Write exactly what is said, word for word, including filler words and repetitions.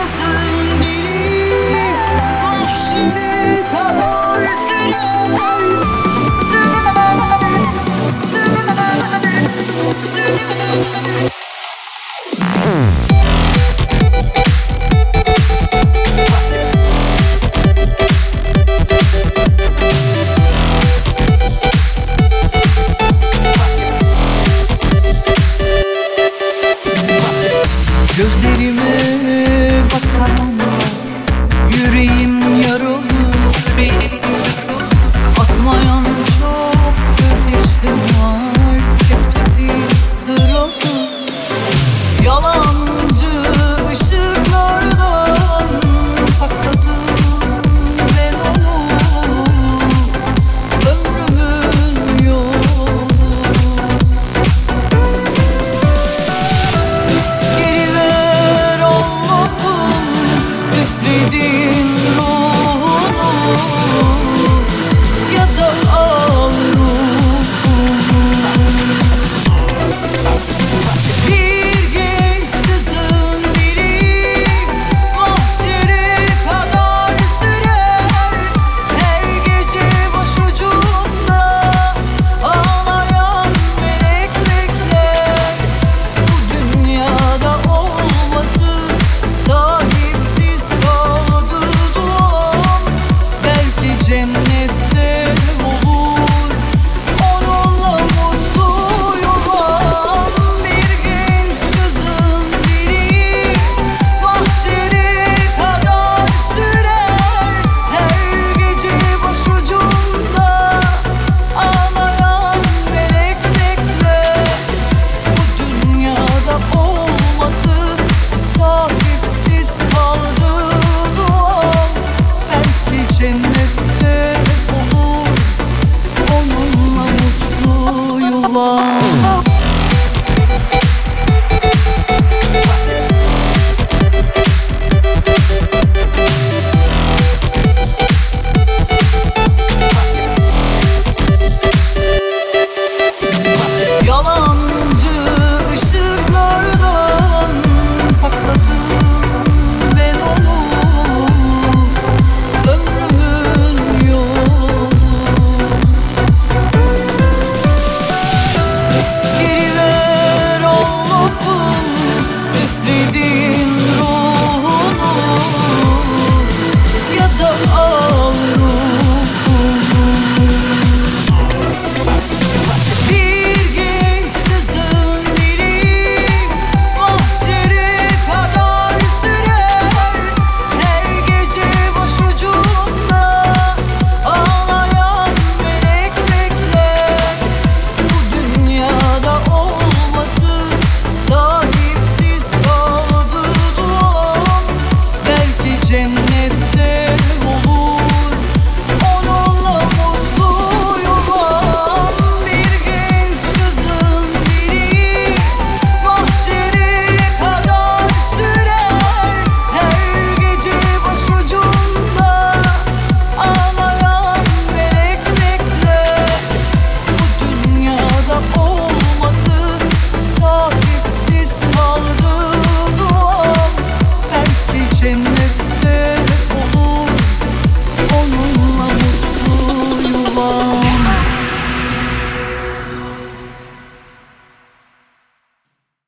kızın dili mahşere kadar sürer. Gözlerime bakan yüreğim yaralı, atmayan çok gözyaşım var, hepsi sıralı. Yalancı ışıklardan sakladım ben onu, ömrümün yolu. Geri ver Allah'ım üflediğin ruhunu, ya da al ruhumu. Bir genç kızın dili mahşere kadar sürer. Her gece başucumda ağlayan melek bekler. Bu dünyada olmadı, sahipsiz kaldı duam. Belki cennette olur, onunla mutlu yuvam. Bir genç kızın dili mahşere kadar sürer. Her gece başucumda ağlayan melek bekler. Bu dünyada olmadı, sahipsiz kaldı duam. Belki cennette olur, onunla mutlu yuvam. Yalancı ışıklardan sakladım ben onu, ömrümün yolu. Geri ver Allah'ım üflediğin ruhunu, ya da al ruhumu. Bir genç kızın dili mahşere kadar sürer. Her gece başucumda ağlayan melek bekler. Bu dünyada olmadı, sahipsiz kaldı duam. Belki cennette olur, onunla mutlu yuvam. Bir genç kızın dili mahşere kadar sürer. Her gece başucumda ağlayan melek bekler. Bu dünyada olmadı, sahipsiz kaldı duam. Belki cennet